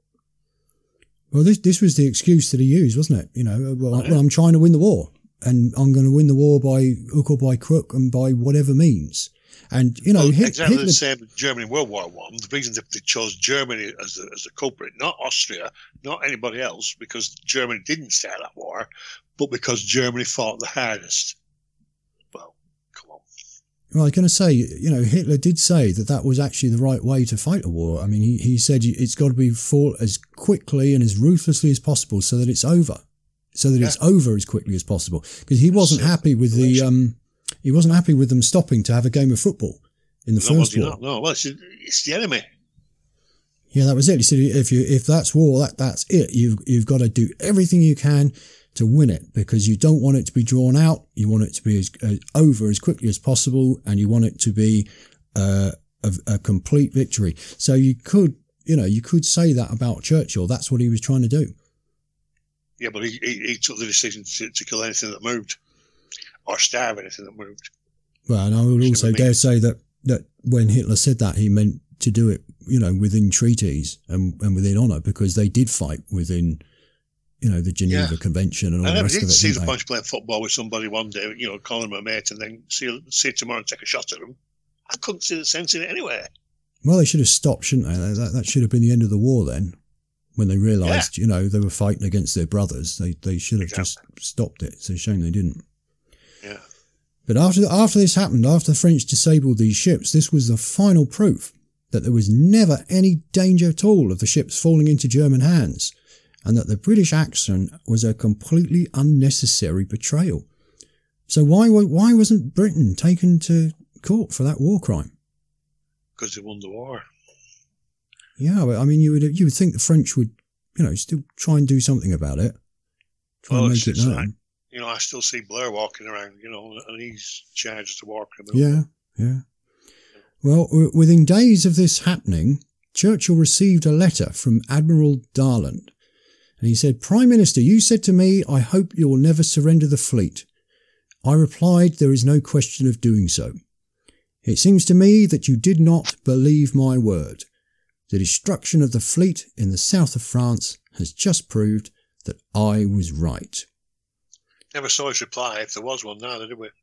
Well, this was the excuse that he used, wasn't it? I'm trying to win the war, and I'm going to win the war by hook or by crook and by whatever means. And exactly the same as Germany in World War I. The reason that they chose Germany as the culprit, not Austria, not anybody else, because Germany didn't start that war, but because Germany fought the hardest. Well, come on. Well, I was going to say, Hitler did say that was actually the right way to fight a war. I mean, he said it's got to be fought as quickly and as ruthlessly as possible so that it's over. So that it's over as quickly as possible. Because he wasn't happy with he wasn't happy with them stopping to have a game of football in the first war. No, well, it's the enemy. Yeah, that was it. He said, if that's war, that's it. You've got to do everything you can to win it, because you don't want it to be drawn out. You want it to be over as quickly as possible, and you want it to be a complete victory. So you could say that about Churchill. That's what he was trying to do. Yeah, but he took the decision to kill anything that moved, or starve anything that moved. Well, and I would also dare say that when Hitler said that, he meant to do it, within treaties and within honour, because they did fight within, the Geneva Convention and all the rest of it. I didn't see the bunch playing football with somebody one day, calling them a mate, and then see tomorrow and take a shot at them. I couldn't see the sense in it anyway. Well, they should have stopped, shouldn't they? That should have been the end of the war then, when they realised, they were fighting against their brothers. They should have just stopped it. It's a shame they didn't. Yeah. But after this happened, after the French disabled these ships, this was the final proof that there was never any danger at all of the ships falling into German hands, and that the British action was a completely unnecessary betrayal. So why wasn't Britain taken to court for that war crime? Because they won the war. Yeah, but I mean, you would think the French would, still try and do something about it. Try and make it known. Like, I still see Blair walking around, and he's charged as a war criminal. Yeah. Well, within days of this happening, Churchill received a letter from Admiral Darland, and he said, "Prime Minister, you said to me, I hope you will never surrender the fleet. I replied, there is no question of doing so. It seems to me that you did not believe my word. The destruction of the fleet in the south of France has just proved that I was right." Never saw his reply, if there was one now, did we?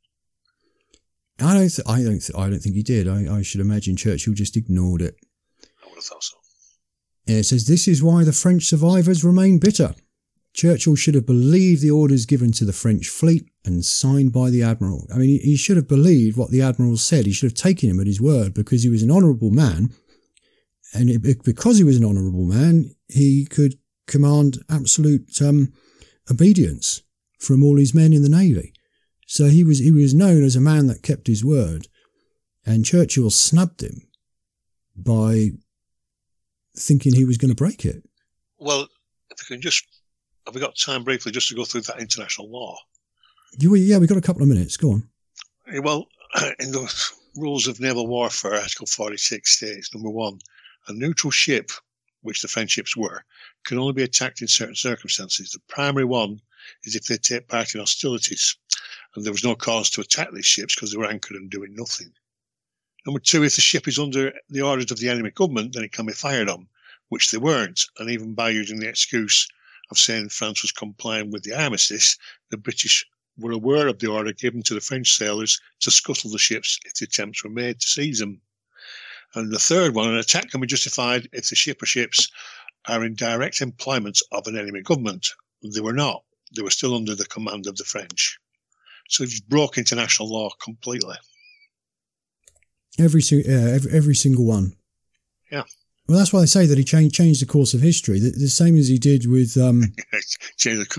I don't think he did. I should imagine Churchill just ignored it. I would have thought so. It says, "This is why the French survivors remain bitter. Churchill should have believed the orders given to the French fleet and signed by the Admiral." I mean, he should have believed what the Admiral said. He should have taken him at his word, because he was an honourable man. And because he was an honourable man, he could command absolute obedience from all his men in the Navy. So he was known as a man that kept his word. And Churchill snubbed him by thinking he was going to break it. Well, have we got time briefly just to go through that international law? Yeah, we've got a couple of minutes. Go on. Well, in the rules of naval warfare, Article 46 states, number 1, a neutral ship, which the French ships were, can only be attacked in certain circumstances. The primary one is if they take part in hostilities, and there was no cause to attack these ships because they were anchored and doing nothing. Number 2, if the ship is under the orders of the enemy government, then it can be fired on, which they weren't, and even by using the excuse of saying France was complying with the armistice, the British were aware of the order given to the French sailors to scuttle the ships if the attempts were made to seize them. And the third one, an attack can be justified if the ship or ships are in direct employment of an enemy government. They were not. They were still under the command of the French. So it broke international law completely. Every single one. Yeah. Well, that's why they say that he changed the course of history. The same as he did with changed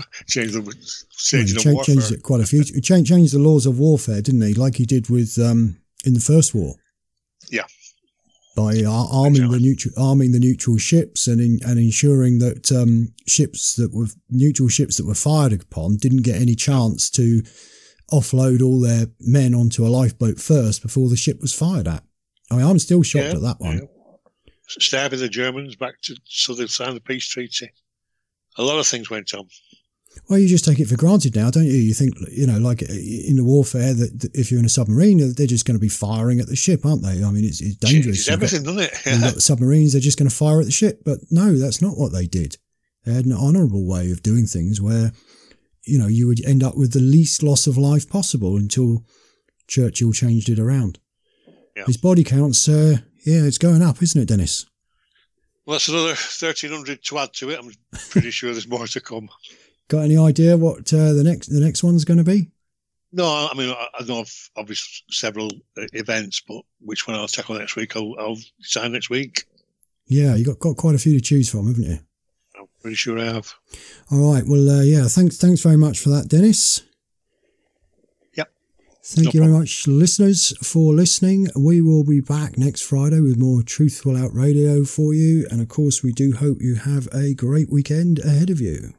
it quite a few. He changed the laws of warfare, didn't he? Like he did with in the First War. Yeah. By arming the neutral ships and ensuring that neutral ships that were fired upon didn't get any chance to offload all their men onto a lifeboat first before the ship was fired at. I mean, I'm still shocked at that one. Yeah. Starving the Germans so they signed the peace treaty. A lot of things went on. Well, you just take it for granted now, don't you? You think, like in the warfare, that if you're in a submarine, they're just going to be firing at the ship, aren't they? I mean, it's dangerous. It's everything, doesn't it? You've got the submarines, they're just going to fire at the ship. But no, that's not what they did. They had an honourable way of doing things where, you would end up with the least loss of life possible until Churchill changed it around. Yeah. His body counts, it's going up, isn't it, Dennis? Well, that's another 1,300 to add to it. I'm pretty sure there's more to come. Got any idea what the next one's going to be? No, I mean, I know of obviously several events, but which one I'll tackle next week, I'll decide next week. Yeah, you got quite a few to choose from, haven't you? I'm pretty sure I have. All right, well, thanks very much for that, Dennis. Yep. Thank you very much, listeners, for listening. We will be back next Friday with more Truthful Out Radio for you. And of course, we do hope you have a great weekend ahead of you.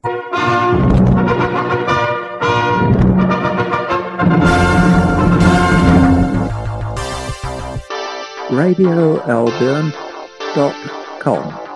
RadioAlbion.com